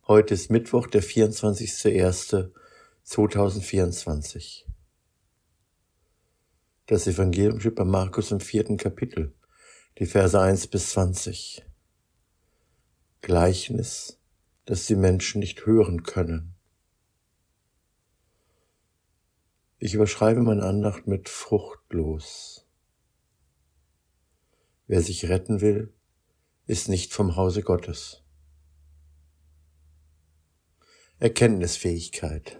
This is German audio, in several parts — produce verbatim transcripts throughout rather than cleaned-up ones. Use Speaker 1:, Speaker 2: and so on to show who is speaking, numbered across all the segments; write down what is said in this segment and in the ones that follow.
Speaker 1: Heute ist Mittwoch, der vierundzwanzigster erster zweitausendvierundzwanzig. Das Evangelium steht bei Markus im vierten Kapitel, die Verse eins bis zwanzig. Gleichnis, das die Menschen nicht hören können. Ich überschreibe meine Andacht mit fruchtlos. Wer sich retten will, ist nicht vom Hause Gottes. Erkenntnisfähigkeit.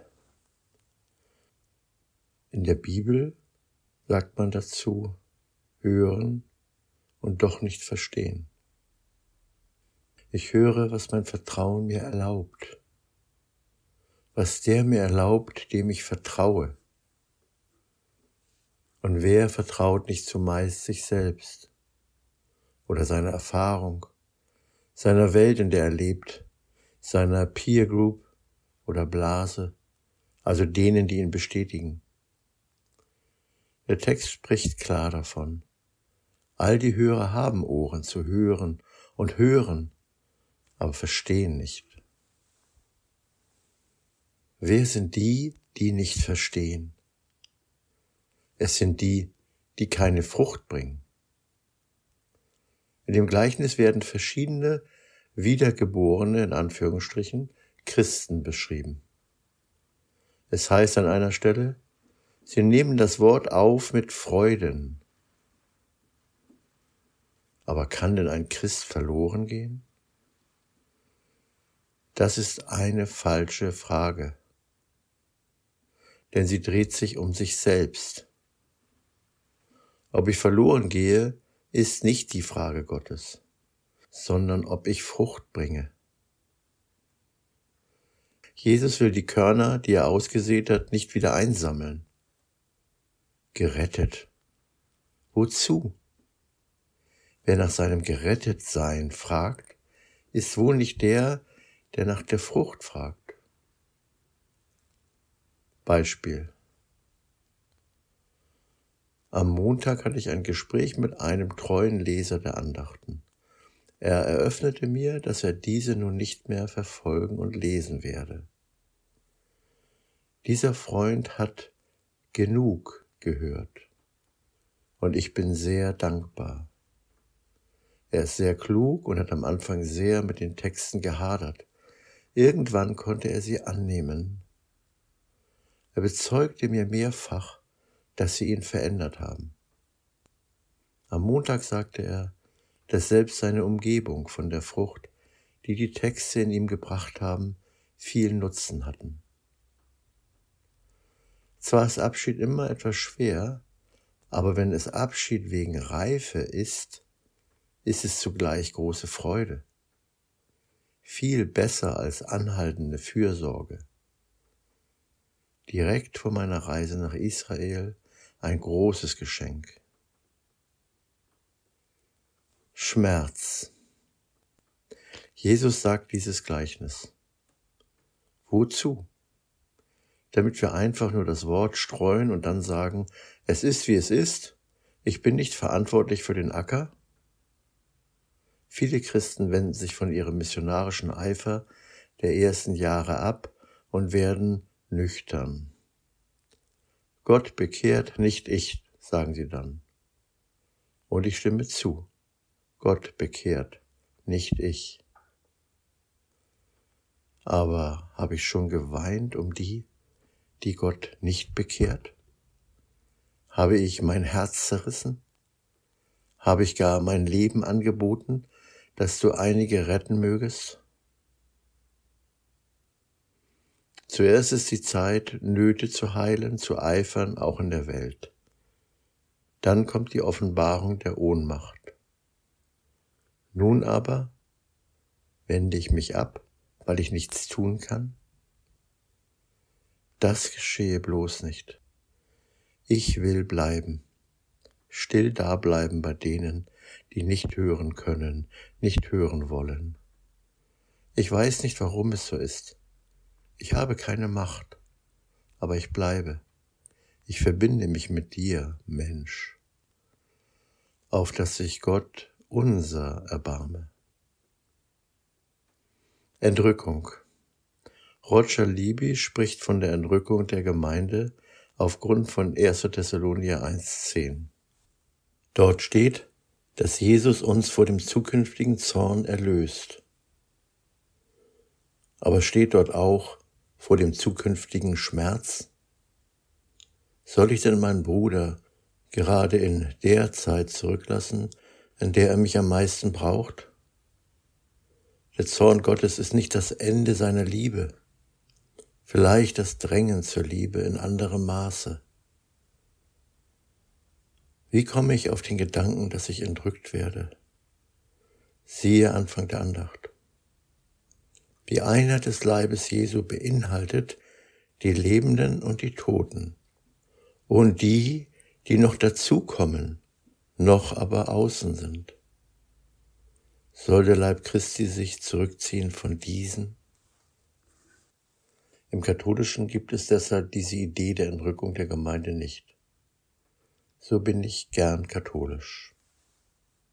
Speaker 1: In der Bibel sagt man dazu, hören und doch nicht verstehen. Ich höre, was mein Vertrauen mir erlaubt, was der mir erlaubt, dem ich vertraue. Und wer vertraut nicht zumeist sich selbst oder seiner Erfahrung, seiner Welt, in der er lebt, seiner Peer Group oder Blase, also denen, die ihn bestätigen. Der Text spricht klar davon. All die Hörer haben Ohren zu hören und hören, aber verstehen nicht. Wer sind die, die nicht verstehen? Es sind die, die keine Frucht bringen. In dem Gleichnis werden verschiedene wiedergeborene, in Anführungsstrichen, Christen beschrieben. Es heißt an einer Stelle, sie nehmen das Wort auf mit Freuden. Aber kann denn ein Christ verloren gehen? Das ist eine falsche Frage, denn sie dreht sich um sich selbst. Ob ich verloren gehe, ist nicht die Frage Gottes, sondern ob ich Frucht bringe. Jesus will die Körner, die er ausgesät hat, nicht wieder einsammeln. Gerettet. Wozu? Wer nach seinem Gerettetsein fragt, ist wohl nicht der, der nach der Frucht fragt. Beispiel. Am Montag hatte ich ein Gespräch mit einem treuen Leser der Andachten. Er eröffnete mir, dass er diese nun nicht mehr verfolgen und lesen werde. Dieser Freund hat genug gehört und ich bin sehr dankbar. Er ist sehr klug und hat am Anfang sehr mit den Texten gehadert. Irgendwann konnte er sie annehmen. Er bezeugte mir mehrfach, dass sie ihn verändert haben. Am Montag sagte er, dass selbst seine Umgebung von der Frucht, die die Texte in ihm gebracht haben, viel Nutzen hatten. Zwar ist Abschied immer etwas schwer, aber wenn es Abschied wegen Reife ist, ist es zugleich große Freude. Viel besser als anhaltende Fürsorge. Direkt vor meiner Reise nach Israel ein großes Geschenk. Schmerz. Jesus sagt dieses Gleichnis. Wozu? Damit wir einfach nur das Wort streuen und dann sagen, es ist wie es ist, ich bin nicht verantwortlich für den Acker? Viele Christen wenden sich von ihrem missionarischen Eifer der ersten Jahre ab und werden nüchtern. Gott bekehrt, nicht ich, sagen sie dann. Und ich stimme zu. Gott bekehrt, nicht ich. Aber habe ich schon geweint um die, die Gott nicht bekehrt? Habe ich mein Herz zerrissen? Habe ich gar mein Leben angeboten, dass du einige retten mögest? Zuerst ist die Zeit, Nöte zu heilen, zu eifern, auch in der Welt. Dann kommt die Offenbarung der Ohnmacht. Nun aber wende ich mich ab, weil ich nichts tun kann? Das geschehe bloß nicht. Ich will bleiben, still dableiben bei denen, die nicht hören können, nicht hören wollen. Ich weiß nicht, warum es so ist. Ich habe keine Macht, aber ich bleibe. Ich verbinde mich mit dir, Mensch, auf dass sich Gott unser erbarme. Entrückung. Roger Libby spricht von der Entrückung der Gemeinde aufgrund von erster Thessalonicher eins zehn. Dort steht, dass Jesus uns vor dem zukünftigen Zorn erlöst. Aber steht dort auch vor dem zukünftigen Schmerz? Soll ich denn meinen Bruder gerade in der Zeit zurücklassen, in der er mich am meisten braucht? Der Zorn Gottes ist nicht das Ende seiner Liebe, vielleicht das Drängen zur Liebe in anderem Maße. Wie komme ich auf den Gedanken, dass ich entrückt werde? Siehe Anfang der Andacht. Die Einheit des Leibes Jesu beinhaltet die Lebenden und die Toten und die, die noch dazukommen, noch aber außen sind. Soll der Leib Christi sich zurückziehen von diesen? Im Katholischen gibt es deshalb diese Idee der Entrückung der Gemeinde nicht. So bin ich gern katholisch.